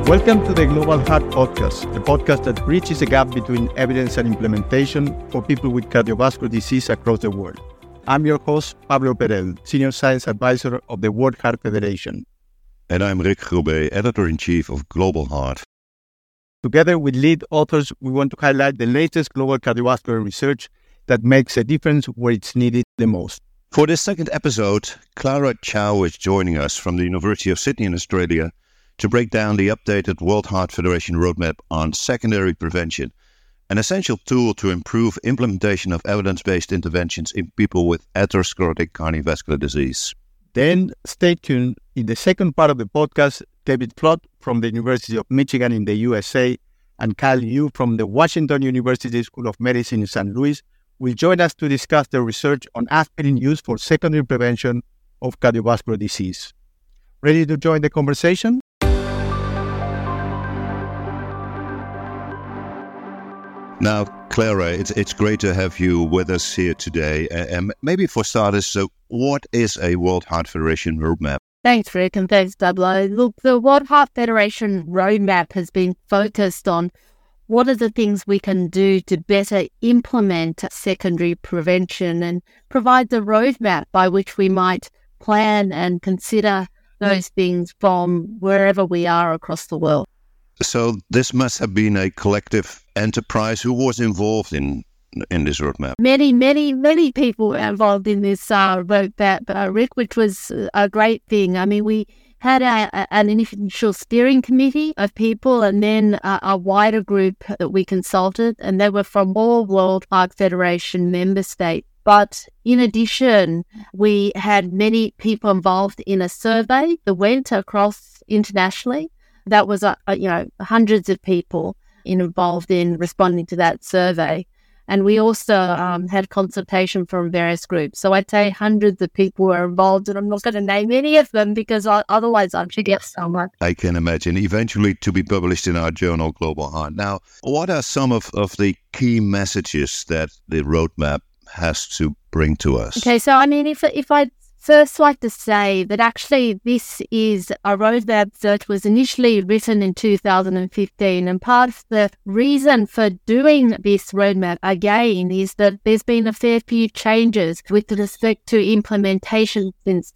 Welcome to the Global Heart Podcast, the podcast that bridges the gap between evidence and implementation for people with cardiovascular disease across the world. I'm your host, Pablo Perel, Senior Science Advisor of the World Heart Federation. And I'm Rick Grobet, Editor-in-Chief of Global Heart. Together with lead authors, we want to highlight the latest global cardiovascular research that makes a difference where it's needed the most. For this second episode, Clara Chow is joining us from the University of Sydney in Australia to break down the updated World Heart Federation roadmap on secondary prevention, an essential tool to improve implementation of evidence-based interventions in people with atherosclerotic cardiovascular disease. Then stay tuned. In the second part of the podcast, David Flood from the University of Michigan in the USA and Kyle Yu from the Washington University School of Medicine in St. Louis will join us to discuss the research on aspirin use for secondary prevention of cardiovascular disease. Ready to join the conversation? Now, Clara, it's great to have you with us here today. And maybe for starters, so what is a World Heart Federation roadmap? Thanks, Rick, and thanks, Pablo. Look, the World Heart Federation roadmap has been focused on what are the things we can do to better implement secondary prevention and provide the roadmap by which we might plan and consider those things from wherever we are across the world. So this must have been a collective enterprise. Who was involved in this roadmap? Many people were involved in this roadmap, Rick, which was a great thing. I mean, we had an initial steering committee of people and then a wider group that we consulted, and they were from all World Heart Federation member states. But in addition, we had many people involved in a survey that went across internationally. That was, hundreds of people involved in responding to that survey. And we also had consultation from various groups. So I'd say hundreds of people were involved, and I'm not going to name any of them because otherwise I'd forget someone. I can imagine, eventually to be published in our journal, Global Heart. Now, what are some of the key messages that the roadmap has to bring to us? Okay, so I mean, if I'd first like to say that actually this is a roadmap that was initially written in 2015, and part of the reason for doing this roadmap again is that there's been a fair few changes with respect to implementation since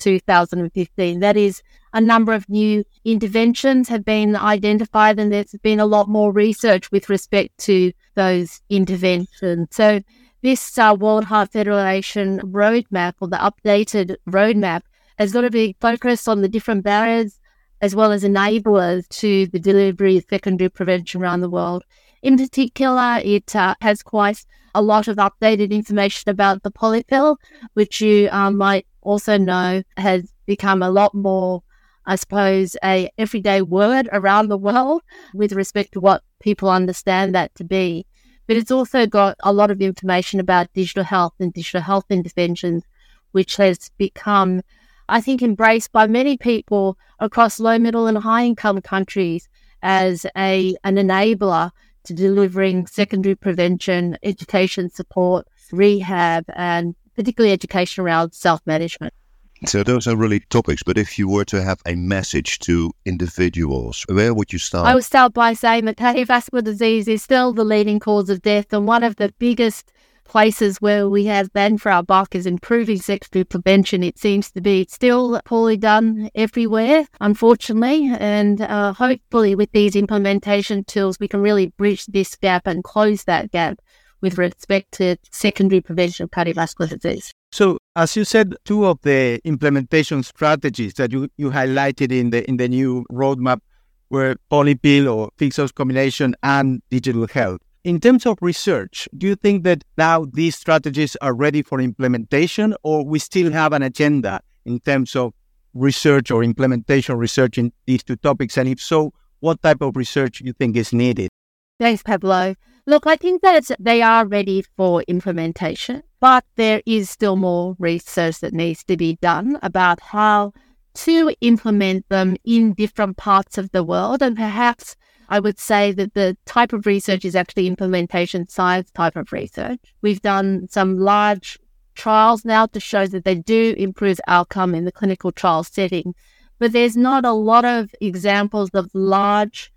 2015. That is, a number of new interventions have been identified, and there's been a lot more research with respect to those interventions. So this World Heart Federation roadmap, or the updated roadmap, has got to be focused on the different barriers as well as enablers to the delivery of secondary prevention around the world. In particular, it has quite a lot of updated information about the polypill, which you might also know has become a lot more, I suppose, a everyday word around the world with respect to what people understand that to be. But it's also got a lot of information about digital health and digital health interventions, which has become, I think, embraced by many people across low, middle and high income countries as an enabler to delivering secondary prevention, education support, rehab, and particularly education around self-management. So those are really topics, but if you were to have a message to individuals, where would you start? I would start by saying that cardiovascular disease is still the leading cause of death, and one of the biggest places where we have bang for our buck is improving secondary prevention. It seems to be still poorly done everywhere, unfortunately, and hopefully with these implementation tools, we can really bridge this gap and close that gap with respect to secondary prevention of cardiovascular disease. So, as you said, two of the implementation strategies that you highlighted in the new roadmap were polypill or fixed dose combination and digital health. In terms of research, do you think that now these strategies are ready for implementation, or we still have an agenda in terms of research or implementation research in these two topics? And if so, what type of research do you think is needed? Thanks, Pablo. Look, I think that they are ready for implementation, but there is still more research that needs to be done about how to implement them in different parts of the world. And perhaps I would say that the type of research is actually implementation science type of research. We've done some large trials now to show that they do improve outcome in the clinical trial setting, but there's not a lot of examples of large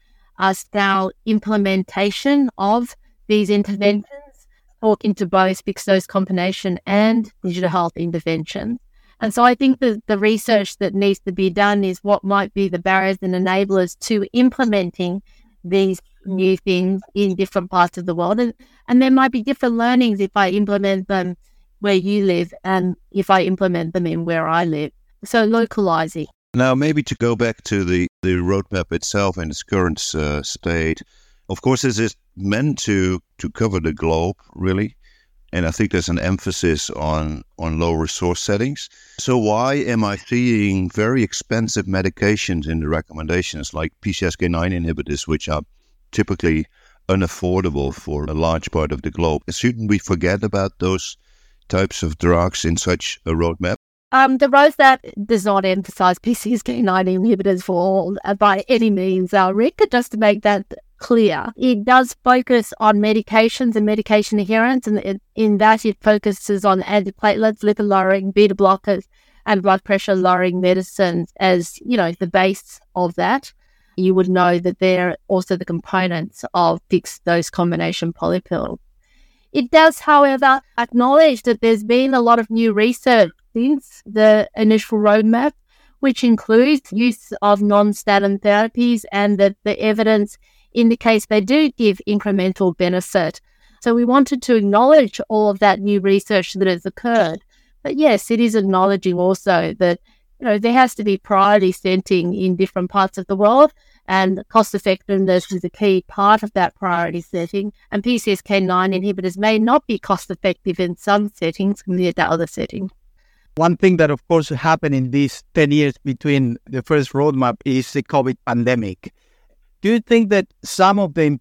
us now implementation of these interventions, talking to both fixed dose combination and digital health interventions. And so I think that the research that needs to be done is what might be the barriers and enablers to implementing these new things in different parts of the world. And there might be different learnings if I implement them where you live and if I implement them in where I live. So localizing. Now, maybe to go back to the roadmap itself in its current state, of course, this is meant to cover the globe, really. And I think there's an emphasis on low resource settings. So why am I seeing very expensive medications in the recommendations like PCSK9 inhibitors, which are typically unaffordable for a large part of the globe? Shouldn't we forget about those types of drugs in such a roadmap? The roadmap does not emphasize PCSK9 inhibitors for all by any means, Rick, just to make that clear. It does focus on medications and medication adherence, and in that it focuses on antiplatelets, lipid-lowering, beta blockers, and blood pressure-lowering medicines as, the base of that. You would know that they're also the components of fixed-dose combination polypill. It does, however, acknowledge that there's been a lot of new research since the initial roadmap, which includes use of non-statin therapies, and that the evidence indicates they do give incremental benefit. So we wanted to acknowledge all of that new research that has occurred. But yes, it is acknowledging also that there has to be priority setting in different parts of the world, and cost effectiveness is a key part of that priority setting. And PCSK9 inhibitors may not be cost effective in some settings compared to other settings. One thing that, of course, happened in these 10 years between the first roadmap is the COVID pandemic. Do you think that some of the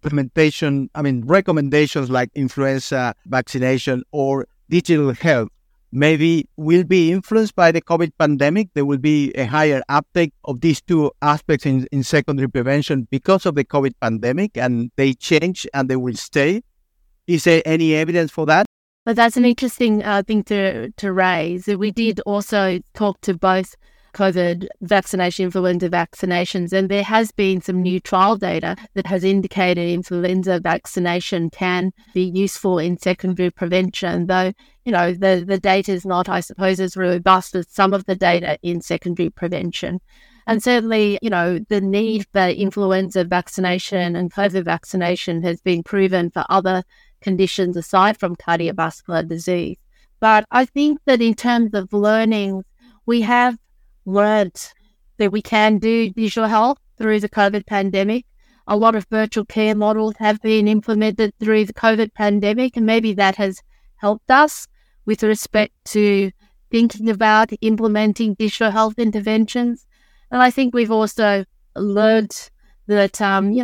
recommendations like influenza vaccination or digital health maybe will be influenced by the COVID pandemic? There will be a higher uptake of these two aspects in secondary prevention because of the COVID pandemic, and they change and they will stay. Is there any evidence for that? But that's an interesting thing to raise. We did also talk to both COVID vaccination, influenza vaccinations, and there has been some new trial data that has indicated influenza vaccination can be useful in secondary prevention, though, the data is not, I suppose, as robust as some of the data in secondary prevention. And certainly, the need for influenza vaccination and COVID vaccination has been proven for other conditions aside from cardiovascular disease. But I think that in terms of learning, we have learned that we can do digital health through the COVID pandemic. A lot of virtual care models have been implemented through the COVID pandemic, and maybe that has helped us with respect to thinking about implementing digital health interventions. And I think we've also learned that,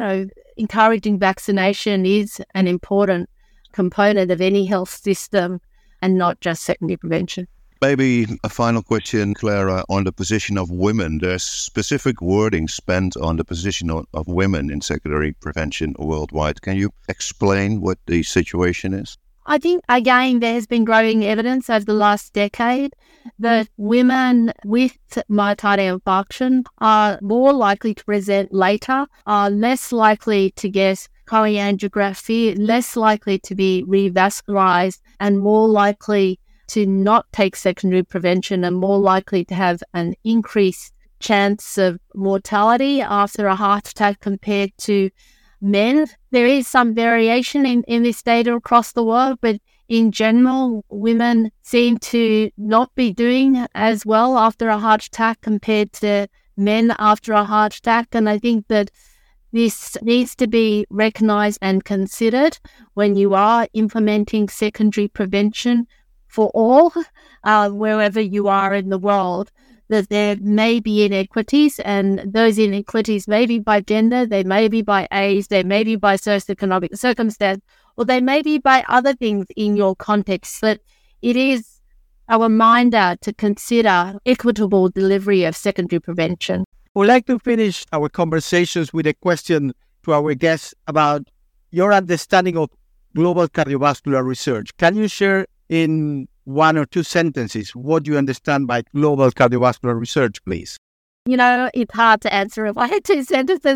encouraging vaccination is an important component of any health system and not just secondary prevention. Maybe a final question, Clara, on the position of women. There's specific wording spent on the position of women in secondary prevention worldwide. Can you explain what the situation is? I think, again, there has been growing evidence over the last decade that women with myocardial infarction are more likely to present later, are less likely to get choreangiography, less likely to be revascularized, and more likely to not take secondary prevention, and more likely to have an increased chance of mortality after a heart attack compared to men. There is some variation in this data across the world, but in general, women seem to not be doing as well after a heart attack compared to men after a heart attack. And I think that this needs to be recognized and considered when you are implementing secondary prevention for all, wherever you are in the world, that there may be inequities, and those inequities may be by gender, they may be by age, they may be by socioeconomic circumstance, or they may be by other things in your context. But it is a reminder to consider equitable delivery of secondary prevention. We'd like to finish our conversations with a question to our guests about your understanding of global cardiovascular research. Can you share in one or two sentences what you understand by global cardiovascular research, please? It's hard to answer if I had two sentences.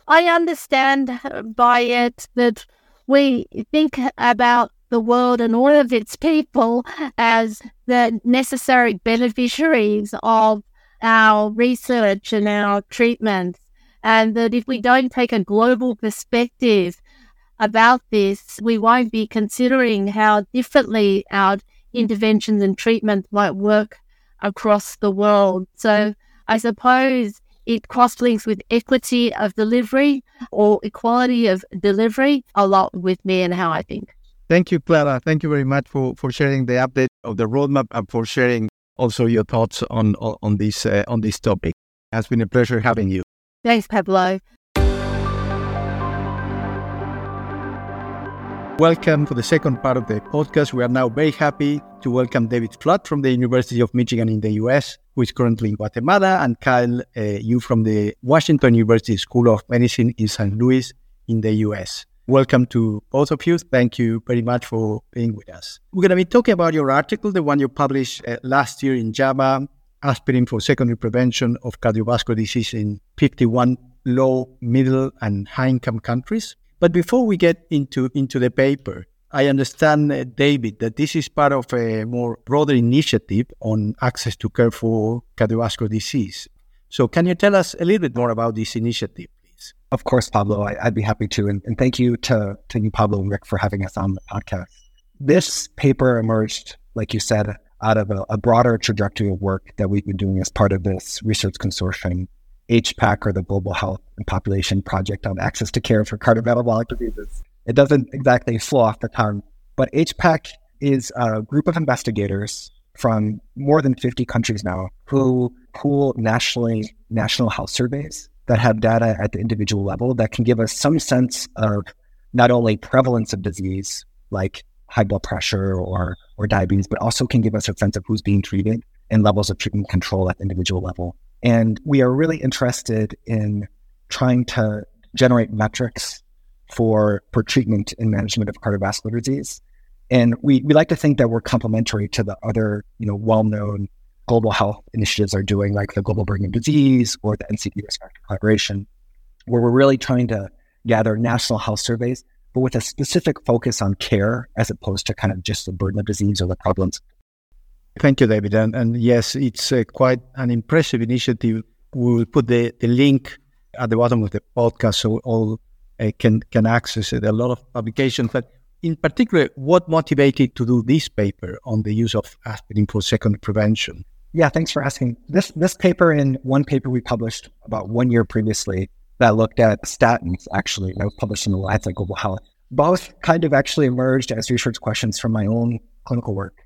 I understand by it that we think about the world and all of its people as the necessary beneficiaries of our research and our treatments, and that if we don't take a global perspective about this, we won't be considering how differently our interventions and treatments might work across the world. So I suppose it cross-links with equity of delivery or equality of delivery a lot with me and how I think. Thank you, Clara. Thank you very much for sharing the update of the roadmap and for sharing also your thoughts on this topic. It has been a pleasure having you. Thanks, Pablo. Welcome to the second part of the podcast. We are now very happy to welcome David Flood from the University of Michigan in the US, who is currently in Guatemala, and Kyle Yu from the Washington University School of Medicine in St. Louis in the US. Welcome to both of you. Thank you very much for being with us. We're going to be talking about your article, the one you published last year in JAMA, Aspirin for Secondary Prevention of Cardiovascular Disease in 51 low, middle, and high-income countries. But before we get into the paper, I understand, David, that this is part of a more broader initiative on access to care for cardiovascular disease. So can you tell us a little bit more about this initiative, please? Of course, Pablo, I'd be happy to. And thank you to you, Pablo and Rick, for having us on the podcast. This paper emerged, like you said, out of a broader trajectory of work that we've been doing as part of this research consortium, HPAC, or the Global Health and Population Project on Access to Care for Cardiometabolic Diseases. It doesn't exactly flow off the tongue, but HPAC is a group of investigators from more than 50 countries now who pool national health surveys that have data at the individual level that can give us some sense of not only prevalence of disease, like high blood pressure or diabetes, but also can give us a sense of who's being treated and levels of treatment control at the individual level. And we are really interested in trying to generate metrics for treatment and management of cardiovascular disease. And we like to think that we're complementary to the other, well-known global health initiatives are doing, like the Global Burden of Disease or the NCD Risk Factor Collaboration, where we're really trying to gather national health surveys, but with a specific focus on care as opposed to kind of just the burden of disease or the prevalence. Thank you, David. And yes, it's quite an impressive initiative. We will put the link at the bottom of the podcast so all can access it. A lot of publications, but in particular, what motivated to do this paper on the use of aspirin for secondary prevention? Yeah, thanks for asking. This paper and one paper we published about 1 year previously that looked at statins, actually, that was published in the Lancet Global Health. Both kind of actually emerged as research questions from my own clinical work.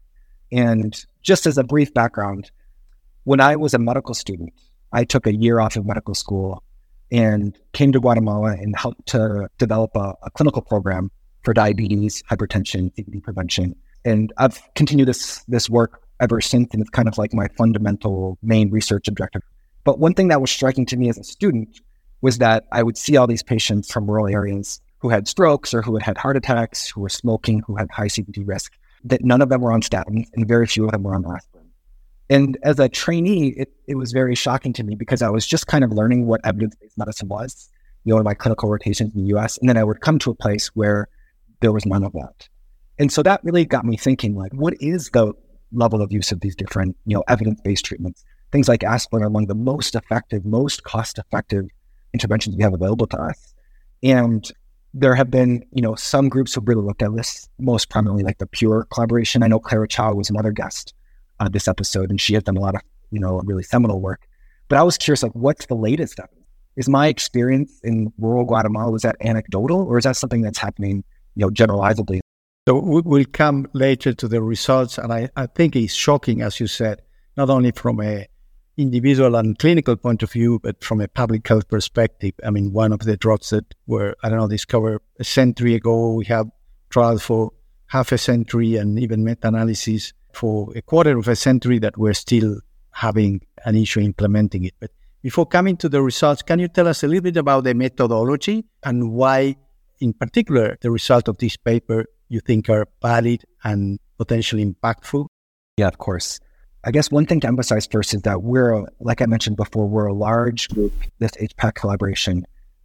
And just as a brief background, when I was a medical student, I took a year off of medical school and came to Guatemala and helped to develop a clinical program for diabetes, hypertension, CVD prevention. And I've continued this work ever since, and it's kind of like my fundamental main research objective. But one thing that was striking to me as a student was that I would see all these patients from rural areas who had strokes or who had heart attacks, who were smoking, who had high CVD risk, that none of them were on statins and very few of them were on aspirin. And as a trainee, it was very shocking to me because I was just kind of learning what evidence-based medicine was, in my clinical rotations in the US. And then I would come to a place where there was none of that. And so that really got me thinking, like, what is the level of use of these different, evidence-based treatments? Things like aspirin are among the most effective, most cost-effective interventions we have available to us. And there have been, some groups who really looked at this, most prominently like the Pure collaboration. I know Clara Chow was another guest on this episode, and she has done a lot of, really seminal work. But I was curious, like, what's the latest evidence? Is my experience in rural Guatemala, was that anecdotal, or is that something that's happening, generalizably? So we'll come later to the results, and I think it's shocking, as you said, not only from a individual and clinical point of view, but from a public health perspective. I mean, one of the drugs that were, discovered a century ago, we have trials for half a century and even meta-analysis for a quarter of a century that we're still having an issue implementing it. But before coming to the results, can you tell us a little bit about the methodology and why, in particular, the result of this paper you think are valid and potentially impactful? Yeah, of course. I guess one thing to emphasize first is that like I mentioned before, we're a large group, this HPAC collaboration,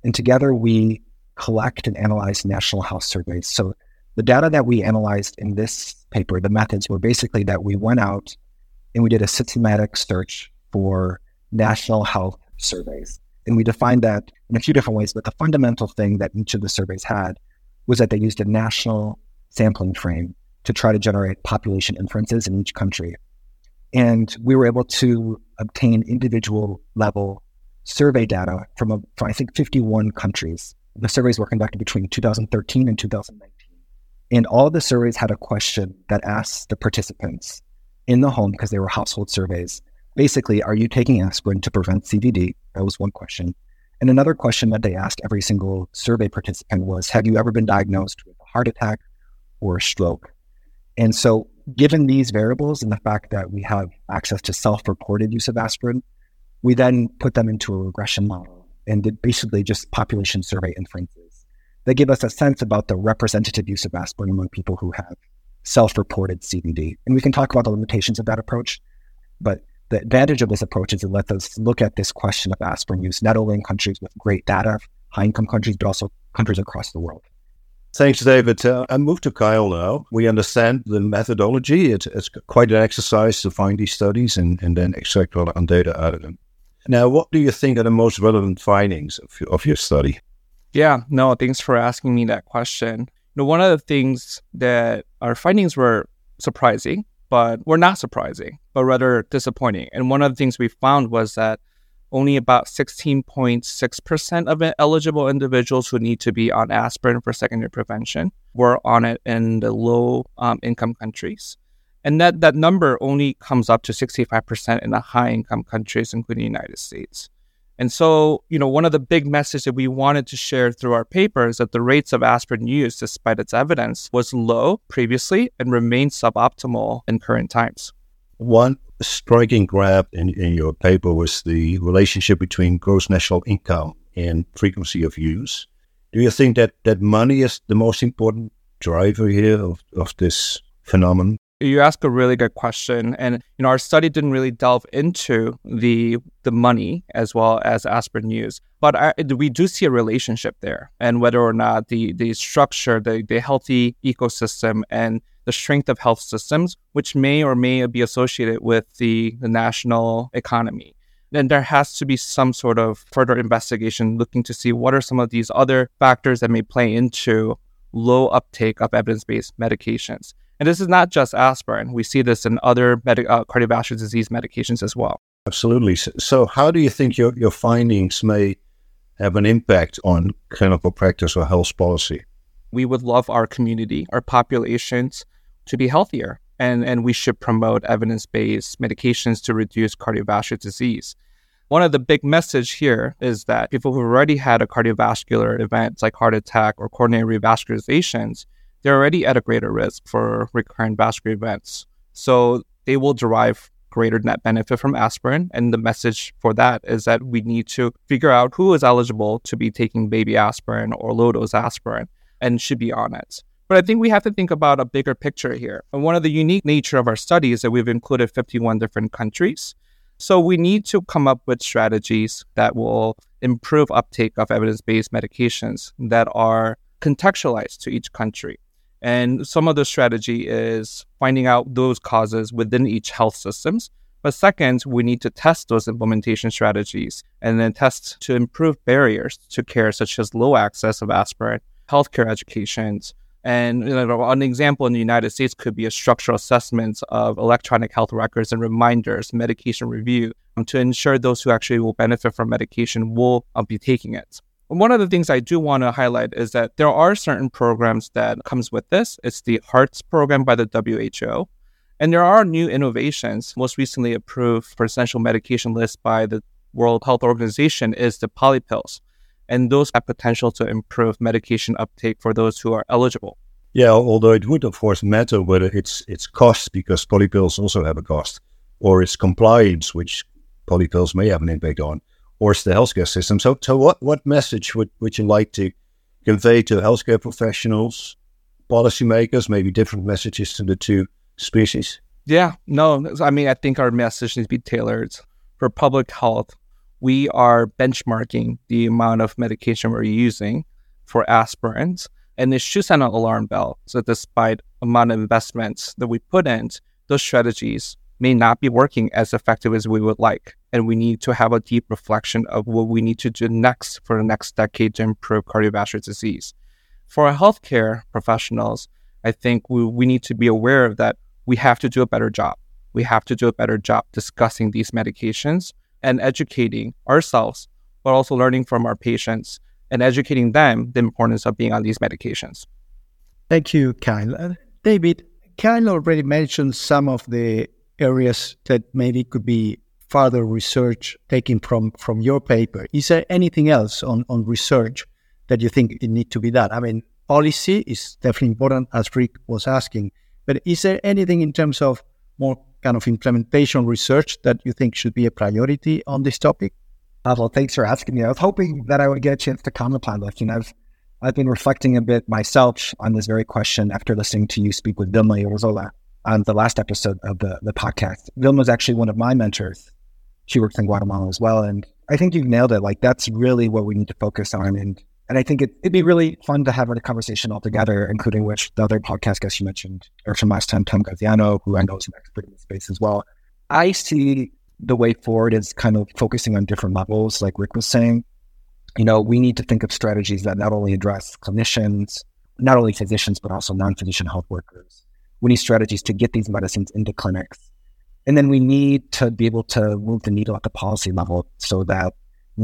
And together we collect and analyze national health surveys. So the data that we analyzed in this paper, the methods were basically that we went out and we did a systematic search for national health surveys. And we defined that in a few different ways, but the fundamental thing that each of the surveys had was that they used a national sampling frame to try to generate population inferences in each country. And we were able to obtain individual level survey data from I think 51 countries. The surveys were conducted between 2013 and 2019. And all of the surveys had a question that asked the participants in the home, because they were household surveys, basically, are you taking aspirin to prevent CVD? That was one question. And another question that they asked every single survey participant was, have you ever been diagnosed with a heart attack or a stroke? And so given these variables and the fact that we have access to self-reported use of aspirin, we then put them into a regression model and did basically just population survey inferences. They give us a sense about the representative use of aspirin among people who have self-reported CVD. And we can talk about the limitations of that approach, but the advantage of this approach is it lets us look at this question of aspirin use, not only in countries with great data, high-income countries, but also countries across the world. Thanks, David. I move to Kyle now. We understand the methodology. It's quite an exercise to find these studies and then extract all the data out of them. Now, what do you think are the most relevant findings of your study? Yeah, no, thanks for asking me that question. One of the things that our findings were surprising, but were not surprising, but rather disappointing. And one of the things we found was that only about 16.6% of eligible individuals who need to be on aspirin for secondary prevention were on it in the low income countries. And that number only comes up to 65% in the high income countries, including the United States. And so, one of the big messages that we wanted to share through our paper is that the rates of aspirin use, despite its evidence, was low previously and remains suboptimal in current times. One striking graph in your paper was the relationship between gross national income and frequency of use. Do you think that money is the most important driver here of this phenomenon? You ask a really good question. And, our study didn't really delve into the money as well as aspirin use. But we do see a relationship there. And whether or not the structure, the healthy ecosystem and the strength of health systems, which may or may be associated with the national economy. Then there has to be some sort of further investigation looking to see what are some of these other factors that may play into low uptake of evidence-based medications. And this is not just aspirin. We see this in other cardiovascular disease medications as well. Absolutely. So how do you think your findings may have an impact on clinical practice or health policy? We would love our community, our populations, to be healthier. And we should promote evidence-based medications to reduce cardiovascular disease. One of the big message here is that people who already had a cardiovascular event like heart attack or coronary revascularizations, they're already at a greater risk for recurrent vascular events. So they will derive greater net benefit from aspirin. And the message for that is that we need to figure out who is eligible to be taking baby aspirin or low-dose aspirin and should be on it. But I think we have to think about a bigger picture here. And one of the unique nature of our study is that we've included 51 different countries. So we need to come up with strategies that will improve uptake of evidence-based medications that are contextualized to each country. And some of the strategy is finding out those causes within each health systems. But second, we need to test those implementation strategies and then test to improve barriers to care, such as low access of aspirin, healthcare educations. And an example in the United States could be a structural assessment of electronic health records and reminders, medication review, to ensure those who actually will benefit from medication will be taking it. One of the things I do want to highlight is that there are certain programs that comes with this. It's the HEARTS program by the WHO. And there are new innovations. Most recently approved for essential medication list by the World Health Organization is the polypills. And those have potential to improve medication uptake for those who are eligible. Yeah, although it would, of course, matter whether it's cost, because polypills also have a cost, or it's compliance, which polypills may have an impact on, or it's the healthcare system. So what message would you like to convey to healthcare professionals, policymakers, maybe different messages to the two species? Yeah, no, I think our message needs to be tailored for public health. we are benchmarking the amount of medication we're using for aspirins, and it should sound an alarm bell. So despite amount of investments that we put in, those strategies may not be working as effective as we would like. And we need to have a deep reflection of what we need to do next for the next decade to improve cardiovascular disease. For our healthcare professionals, I think we need to be aware of that we have to do a better job. We have to do a better job discussing these medications and educating ourselves, but also learning from our patients and educating them the importance of being on these medications. Thank you, Kyle. David, Kyle already mentioned some of the areas that maybe could be further research taken from your paper. Is there anything else on research that you think it needs to be done? I mean, policy is definitely important, as Rick was asking, but is there anything in terms of more kind of implementation research that you think should be a priority on this topic? Well, thanks for asking me. I was hoping that I would get a chance to comment on this. I've been reflecting a bit myself on this very question after listening to you speak with Vilma Urresola on the last episode of the podcast. Vilma is actually one of my mentors. She works in Guatemala as well. And I think you've nailed it. Like, that's really what we need to focus on. And I think it'd be really fun to have a conversation all together, including which the other podcast guest you mentioned, or from last time, Tom Gaziano, who I know is an expert in the space as well. I see the way forward is kind of focusing on different levels, like Rick was saying. We need to think of strategies that not only address clinicians, not only physicians, but also non-physician health workers. We need strategies to get these medicines into clinics. And then we need to be able to move the needle at the policy level so that,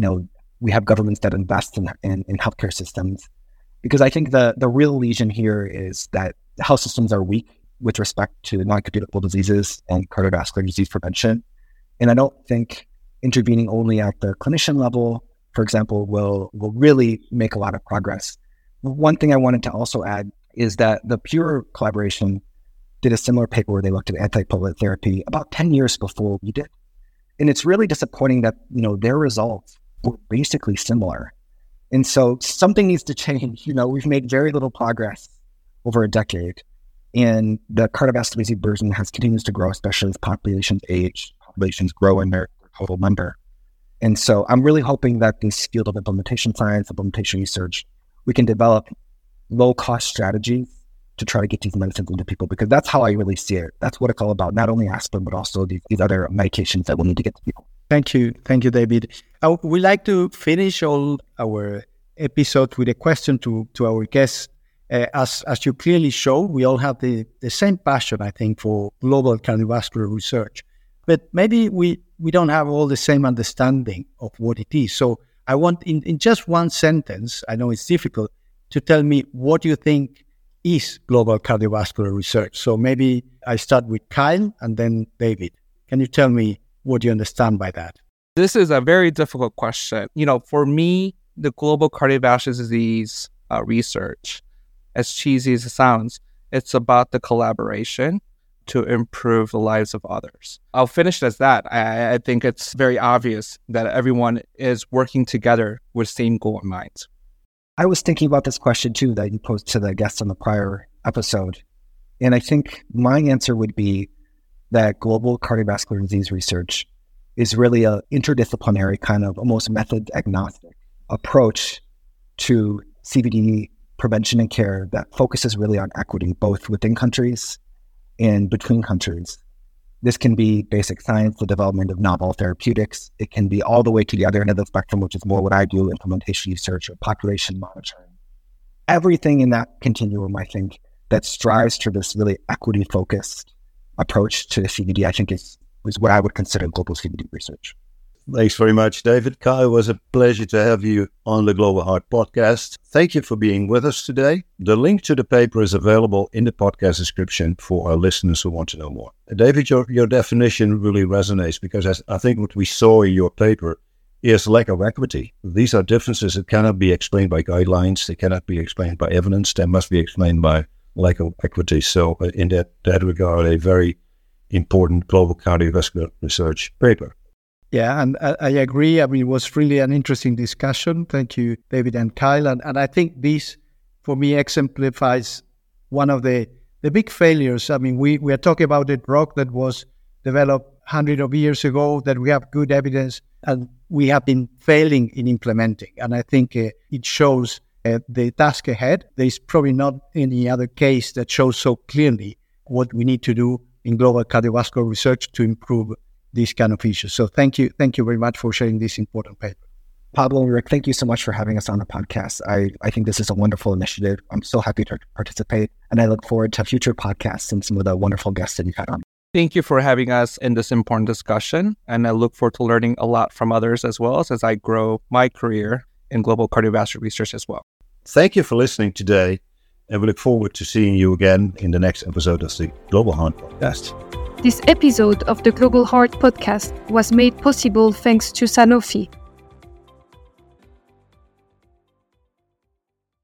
we have governments that invest in healthcare systems. Because I think the real lesion here is that the health systems are weak with respect to non-communicable diseases and cardiovascular disease prevention. And I don't think intervening only at the clinician level, for example, will really make a lot of progress. One thing I wanted to also add is that the Pure collaboration did a similar paper where they looked at antiplatelet therapy about 10 years before we did. And it's really disappointing that, their results were basically similar. And so something needs to change. We've made very little progress over a decade, and the cardiovascular disease burden continues to grow, especially as populations age, populations grow in their total number. And so I'm really hoping that this field of implementation science, implementation research, we can develop low-cost strategies to try to get these medicines into people, because that's how I really see it. That's what it's all about, not only aspirin, but also these other medications that we need to get to people. Thank you, David. We like to finish all our episodes with a question to our guests. As you clearly show, we all have the same passion, I think, for global cardiovascular research. But maybe we don't have all the same understanding of what it is. So I want, in just one sentence, I know it's difficult, to tell me what you think is global cardiovascular research. So maybe I start with Kyle and then David. Can you tell me what you understand by that? This is a very difficult question. For me, the global cardiovascular disease research, as cheesy as it sounds, it's about the collaboration to improve the lives of others. I'll finish it as that. I think it's very obvious that everyone is working together with the same goal in mind. I was thinking about this question too that you posed to the guests on the prior episode. And I think my answer would be that global cardiovascular disease research is really an interdisciplinary kind of almost method agnostic approach to CVD prevention and care that focuses really on equity, both within countries and between countries. This can be basic science, the development of novel therapeutics. It can be all the way to the other end of the spectrum, which is more what I do, implementation research or population monitoring. Everything in that continuum, I think, that strives to this really equity-focused approach to the CVD, I think is what I would consider global CVD research. Thanks very much, David. Kyle, it was a pleasure to have you on the Global Heart Podcast. Thank you for being with us today. The link to the paper is available in the podcast description for our listeners who want to know more. David, your definition really resonates, because I think what we saw in your paper is lack of equity. These are differences that cannot be explained by guidelines. They cannot be explained by evidence. They must be explained by lack of equity. So in that regard, a very important global cardiovascular research paper. Yeah, and I agree. I mean, it was really an interesting discussion. Thank you, David and Kyle. And I think this, for me, exemplifies one of the big failures. I mean, we are talking about a drug that was developed hundreds of years ago, that we have good evidence and we have been failing in implementing. And I think it shows the task ahead. There's probably not any other case that shows so clearly what we need to do in global cardiovascular research to improve these kind of issues. So thank you very much for sharing this important paper. Pablo and Rick, thank you so much for having us on the podcast. I think this is a wonderful initiative. I'm so happy to participate, and I look forward to future podcasts and some of the wonderful guests that you've had on. Thank you for having us in this important discussion, and I look forward to learning a lot from others as well as I grow my career in global cardiovascular research as well. Thank you for listening today, and we look forward to seeing you again in the next episode of the Global Heart Podcast. This episode of the Global Heart Podcast was made possible thanks to Sanofi.